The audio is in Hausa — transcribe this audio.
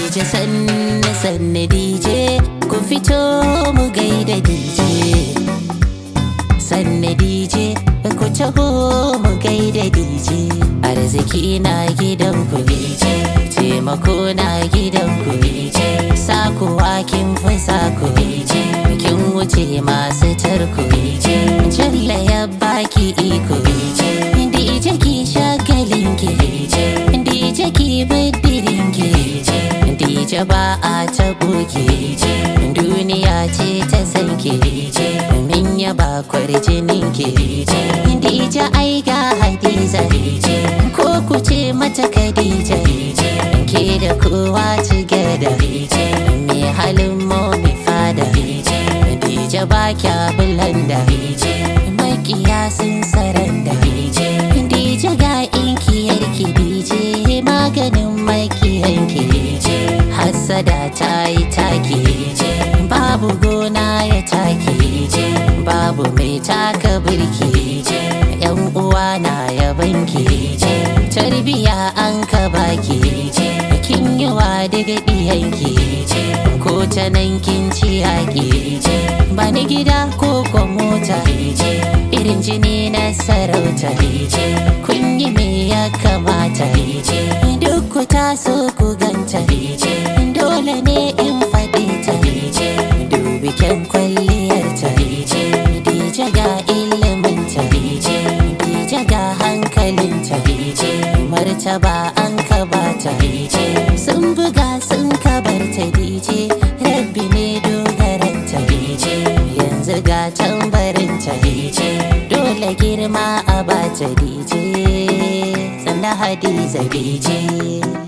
DJ sanne DJ ku fito mu gaida DJ sanne DJ ku taho mu gaida DJ arziki na gidan ku DJ taimako na gidan ku DJ sakuwa kin fi saku DJ kin wuce masu tarko DJ jalla ya baki iko DJ DJ ki shagalin ki DJ ki bidirin ki DJ ba a tabo ki duniya ce ta san ki min ya ba kwarjinin ki DJ ai ga Hadiza ko ku ce mata Khadija ke da kowa together me halin mu mi fada DJ ba kya bulanda makiya sun saranda DJ ga inkiyar ki DJ maganin makiyanki hassada ta yi taki babu gona ya taki babu mai taka birki yan uwa na yabanki tarbiya an ka baki kin yi wa daga diyanki ko ta nan kin ci yaƙi ba ni gida ko ko mota irin jini na sarauta kun yi me ya kamata duk ku taso ku ganta dole ne in faɗi ta dubi kyan kwalliyarta DJ ga iliminta DJ ga hankalinta martaba an ka bata sun buga sun kabarta DJ rabbi ne dogaranta yanzu ga tambarinta dole girma a bata DJ sannan Hadiza DJ